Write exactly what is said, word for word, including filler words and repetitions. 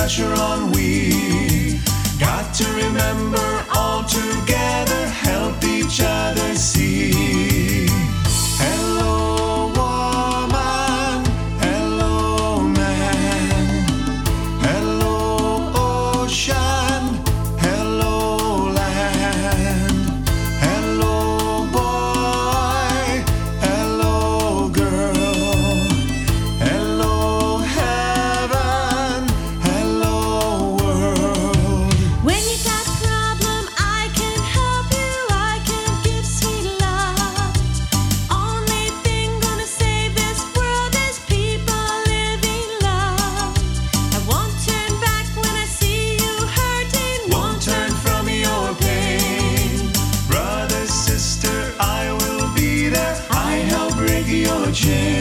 pressure on. We got to remember all together, help each other see. Hello woman, hello man, hello ocean, hello land, hello boy, hello girl, hello heaven, hello world. When you got a problem, I can help you. I can give sweet love. Only thing gonna save this world is people living love. I won't turn back when I see you hurting. Won't turn from your pain. Brother, sister, I will be there. I help break your chain.